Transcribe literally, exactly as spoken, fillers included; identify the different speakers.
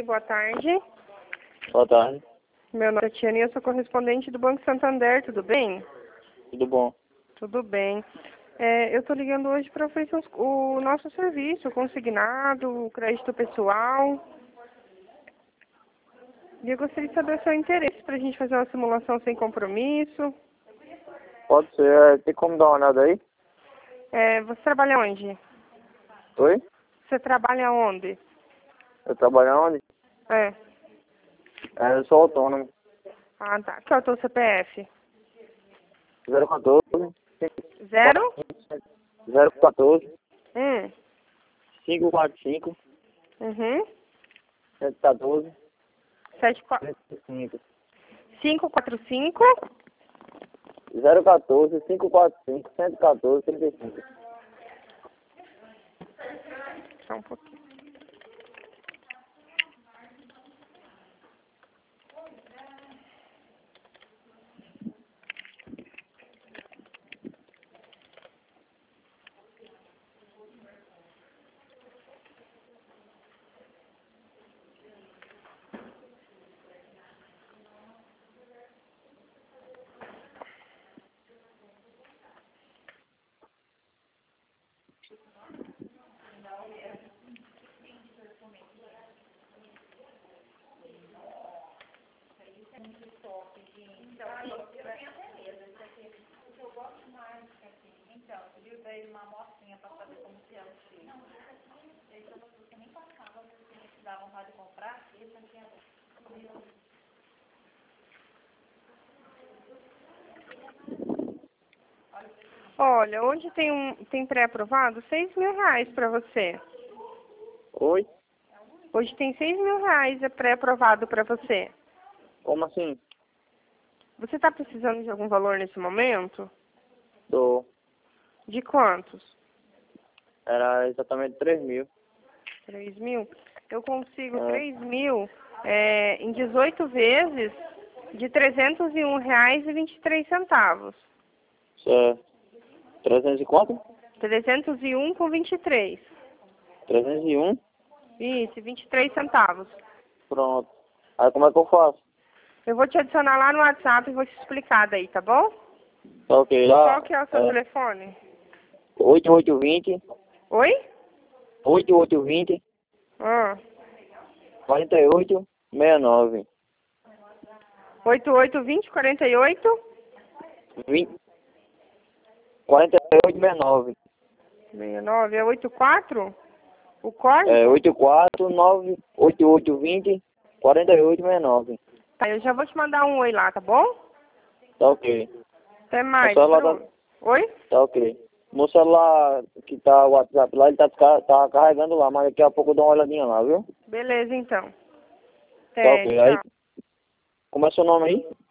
Speaker 1: boa tarde.
Speaker 2: Boa tarde.
Speaker 1: Meu nome é Tiane e eu sou correspondente do Banco Santander, tudo bem?
Speaker 2: Tudo bom?
Speaker 1: Tudo bem. É, eu estou ligando hoje para oferecer os- o nosso serviço, o consignado, o crédito pessoal. E eu gostaria de saber o seu interesse para a gente fazer uma simulação sem compromisso.
Speaker 2: Pode ser. É, tem como dar uma olhada aí?
Speaker 1: É, você trabalha onde?
Speaker 2: Oi?
Speaker 1: Você trabalha onde?
Speaker 2: Eu trabalho onde?
Speaker 1: É.
Speaker 2: É, eu sou autônomo.
Speaker 1: Ah, tá. Qual é o teu C P F?
Speaker 2: zero um quatro,
Speaker 1: Zero?
Speaker 2: zero um quatro,
Speaker 1: Hum.
Speaker 2: cinco quatro cinco,
Speaker 1: Uhum.
Speaker 2: sete um quatro,
Speaker 1: Sete, quatro,
Speaker 2: três cinco.
Speaker 1: cinco, quatro, cinco.
Speaker 2: zero um quatro, cinco quatro cinco, sete um quatro, trinta e cinco.
Speaker 1: Só um pouquinho. Olha, hoje tem um tem pré-aprovado seis mil reais para você.
Speaker 2: Oi?
Speaker 1: Hoje tem seis mil reais é pré-aprovado para você.
Speaker 2: Como assim?
Speaker 1: Você está precisando de algum valor nesse momento?
Speaker 2: Tô.
Speaker 1: De quantos?
Speaker 2: Era exatamente três mil.
Speaker 1: Três mil? Eu consigo
Speaker 2: É.
Speaker 1: três mil é, em dezoito vezes de trezentos e um reais e vinte e três centavos.
Speaker 2: Certo. trezentos e quanto?
Speaker 1: Trezentos e um com vinte e três.
Speaker 2: trezentos e um.
Speaker 1: Isso, vinte e três centavos.
Speaker 2: Pronto. Aí como é que eu faço?
Speaker 1: Eu vou te adicionar lá no WhatsApp e vou te explicar daí, tá bom?
Speaker 2: Tá ok. Lá,
Speaker 1: Qual que é o seu
Speaker 2: é,
Speaker 1: telefone?
Speaker 2: oito oito dois zero,
Speaker 1: Oi?
Speaker 2: oito oito dois zero,
Speaker 1: Ah,
Speaker 2: quatro oito seis nove.
Speaker 1: oito oito vinte, quarenta e oito?
Speaker 2: vinte, quarenta e oito sessenta e nove.
Speaker 1: sessenta e nove, é oitenta e quatro? O código?
Speaker 2: É oito quatro nove oito oito dois zero, quatro oito sessenta e nove.
Speaker 1: Tá, eu já vou te mandar um oi lá, tá bom?
Speaker 2: Tá ok.
Speaker 1: Até
Speaker 2: O
Speaker 1: mais.
Speaker 2: celular
Speaker 1: Bruno.
Speaker 2: tá,
Speaker 1: Oi?
Speaker 2: tá ok. Meu celular que tá o WhatsApp lá, ele tá, desca- tá carregando lá, mas daqui a pouco eu dou uma olhadinha lá, viu?
Speaker 1: Beleza, então.
Speaker 2: Tá
Speaker 1: Até,
Speaker 2: ok. Aí,
Speaker 1: tchau.
Speaker 2: como é seu nome aí?